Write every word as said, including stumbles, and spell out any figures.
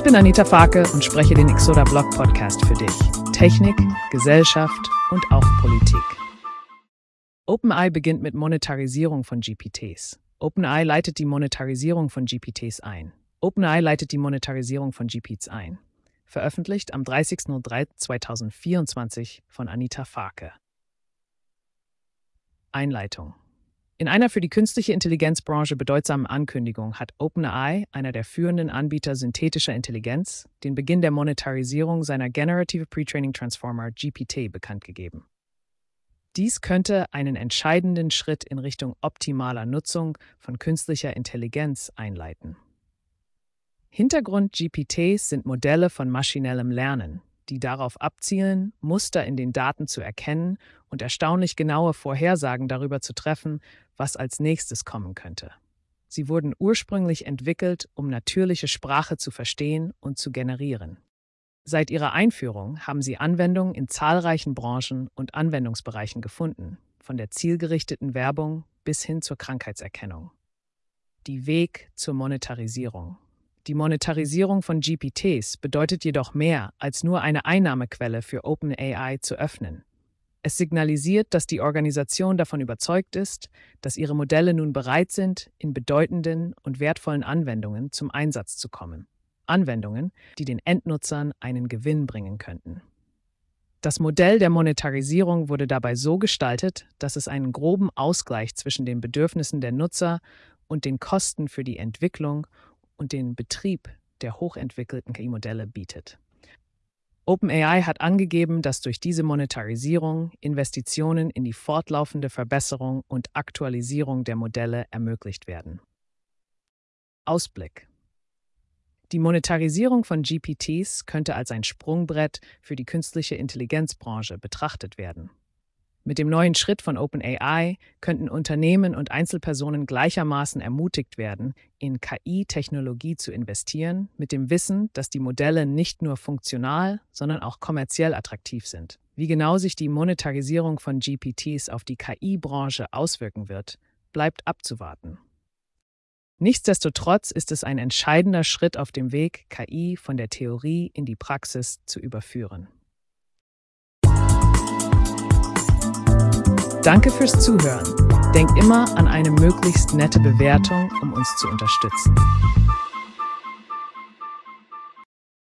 bin Anita Farke und spreche den Exoda Blog Podcast für dich. Technik, Gesellschaft und auch Politik. OpenAI beginnt mit Monetarisierung von G P Ts. OpenAI leitet die Monetarisierung von G P Ts ein. OpenAI leitet die Monetarisierung von G P Ts ein. Veröffentlicht am dreißigsten dritten zweitausendvierundzwanzig von Anita Farke. Einleitung. In einer für die künstliche Intelligenzbranche bedeutsamen Ankündigung hat OpenAI, einer der führenden Anbieter synthetischer Intelligenz, den Beginn der Monetarisierung seiner Generative Pre-Training Transformer G P T bekannt gegeben. Dies könnte einen entscheidenden Schritt in Richtung optimaler Nutzung von künstlicher Intelligenz einleiten. Hintergrund G P Ts sind Modelle von maschinellem Lernen, die darauf abzielen, Muster in den Daten zu erkennen und erstaunlich genaue Vorhersagen darüber zu treffen, was als nächstes kommen könnte. Sie wurden ursprünglich entwickelt, um natürliche Sprache zu verstehen und zu generieren. Seit ihrer Einführung haben sie Anwendungen in zahlreichen Branchen und Anwendungsbereichen gefunden, von der zielgerichteten Werbung bis hin zur Krankheitserkennung. Die Weg zur Monetarisierung. Die Monetarisierung von G P Ts bedeutet jedoch mehr, als nur eine Einnahmequelle für OpenAI zu öffnen. Es signalisiert, dass die Organisation davon überzeugt ist, dass ihre Modelle nun bereit sind, in bedeutenden und wertvollen Anwendungen zum Einsatz zu kommen. Anwendungen, die den Endnutzern einen Gewinn bringen könnten. Das Modell der Monetarisierung wurde dabei so gestaltet, dass es einen groben Ausgleich zwischen den Bedürfnissen der Nutzer und den Kosten für die Entwicklung und den Betrieb der hochentwickelten K I-Modelle bietet. OpenAI hat angegeben, dass durch diese Monetarisierung Investitionen in die fortlaufende Verbesserung und Aktualisierung der Modelle ermöglicht werden. Ausblick. Die Monetarisierung von G P Ts könnte als ein Sprungbrett für die künstliche Intelligenzbranche betrachtet werden. Mit dem neuen Schritt von OpenAI könnten Unternehmen und Einzelpersonen gleichermaßen ermutigt werden, in K I-Technologie zu investieren, mit dem Wissen, dass die Modelle nicht nur funktional, sondern auch kommerziell attraktiv sind. Wie genau sich die Monetarisierung von G P Ts auf die K I-Branche auswirken wird, bleibt abzuwarten. Nichtsdestotrotz ist es ein entscheidender Schritt auf dem Weg, K I von der Theorie in die Praxis zu überführen. Danke fürs Zuhören. Denk immer an eine möglichst nette Bewertung, um uns zu unterstützen.